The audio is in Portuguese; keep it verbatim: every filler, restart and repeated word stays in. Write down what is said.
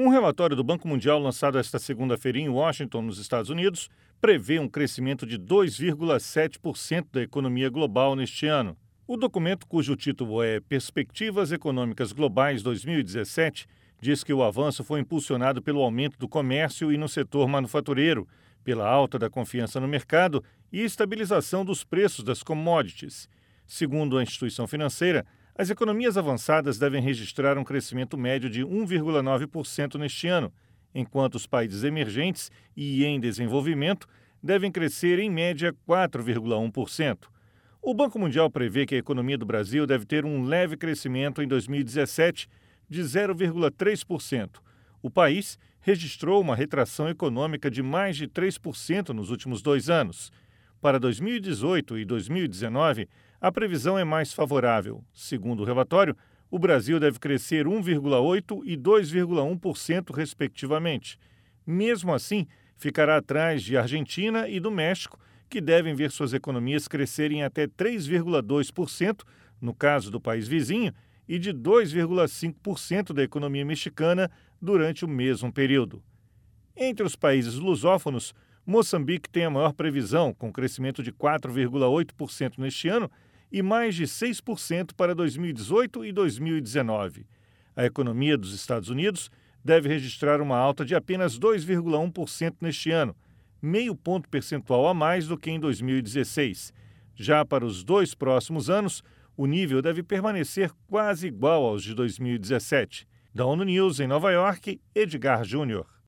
Um relatório do Banco Mundial lançado esta segunda-feira em Washington, nos Estados Unidos, prevê um crescimento de dois vírgula sete por cento da economia global neste ano. O documento, cujo título é Perspectivas Econômicas Globais dois mil e dezessete, diz que o avanço foi impulsionado pelo aumento do comércio e no setor manufatureiro, pela alta da confiança no mercado e estabilização dos preços das commodities. Segundo a instituição financeira, as economias avançadas devem registrar um crescimento médio de um vírgula nove por cento neste ano, enquanto os países emergentes e em desenvolvimento devem crescer em média quatro vírgula um por cento. O Banco Mundial prevê que a economia do Brasil deve ter um leve crescimento em dois mil e dezessete de zero vírgula três por cento. O país registrou uma retração econômica de mais de três por cento nos últimos dois anos. Para dois mil e dezoito e dois mil e dezenove, a previsão é mais favorável. Segundo o relatório, o Brasil deve crescer um vírgula oito por cento e dois vírgula um por cento, respectivamente. Mesmo assim, ficará atrás de Argentina e do México, que devem ver suas economias crescerem até três vírgula dois por cento, no caso do país vizinho, e de dois vírgula cinco por cento da economia mexicana durante o mesmo período. Entre os países lusófonos, Moçambique tem a maior previsão, com crescimento de quatro vírgula oito por cento neste ano e mais de seis por cento para dois mil e dezoito e dois mil e dezenove. A economia dos Estados Unidos deve registrar uma alta de apenas dois vírgula um por cento neste ano, meio ponto percentual a mais do que em dois mil e dezesseis. Já para os dois próximos anos, o nível deve permanecer quase igual aos de dois mil e dezessete. Da ONU News em Nova York, Edgar Júnior.